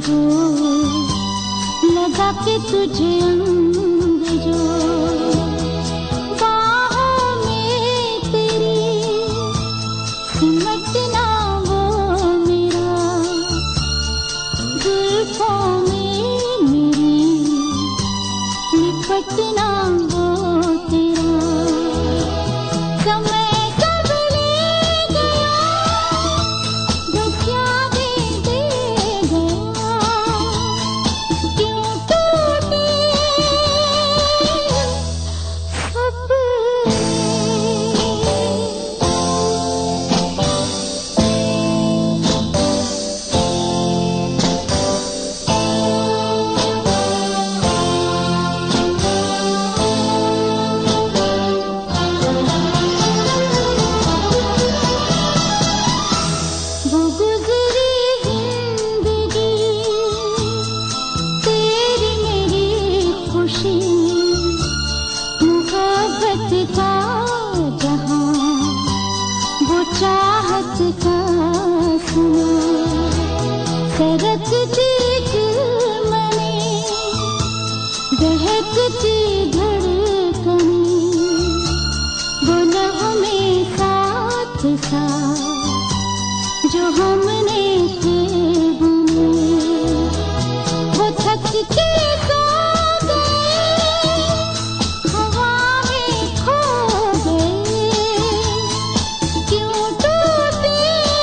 जो लगा के तुझे अंग जो बाहों में तेरी सिमटना वो मेरा, जुल्फों में मेरी लिपटना वो तेरा। समय कब ले गया बस यादें दे गया, क्यों टूटे वो गुजरी जिंदगी तेरी मेरी खुशी, मोहब्बत का जहां वो चाहत का समा, सरकती दिलमने दहकती धड़कने, वो नगमे साथ साथ जो हमने थे बुने, वो थक के सो गए, हवा में खो गए, क्यों टूटे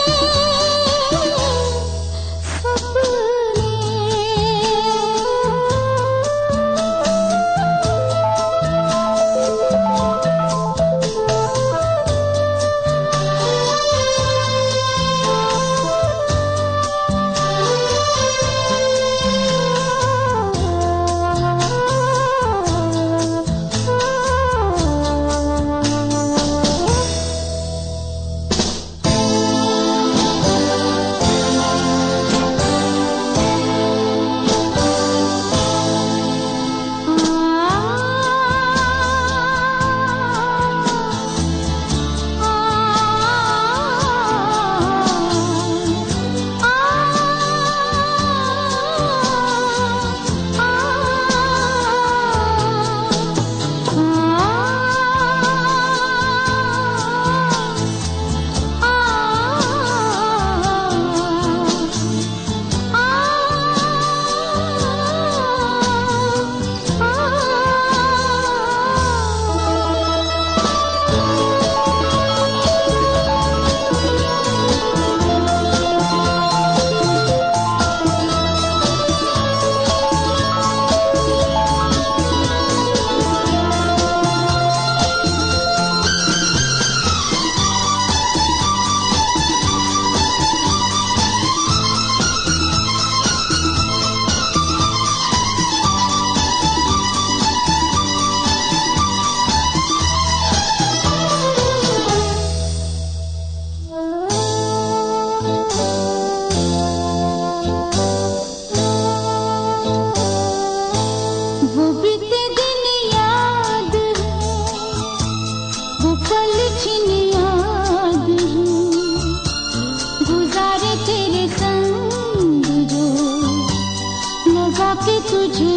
के तुझे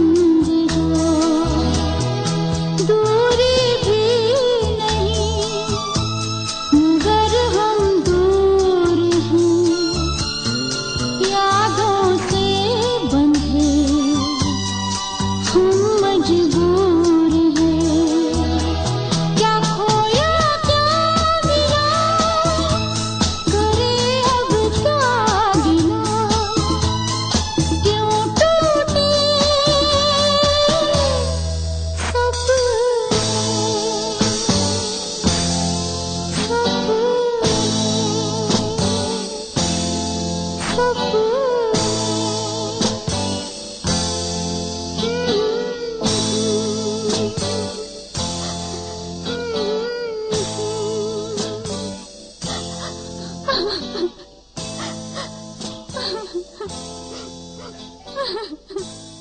अंग जो, दूरी भी नहीं मगर हम दूर हैं, यादों से बंधे हम मजबूर हैं, क्या खोया क्या मिला करे अब क्या गिला, क्यों टूटे सब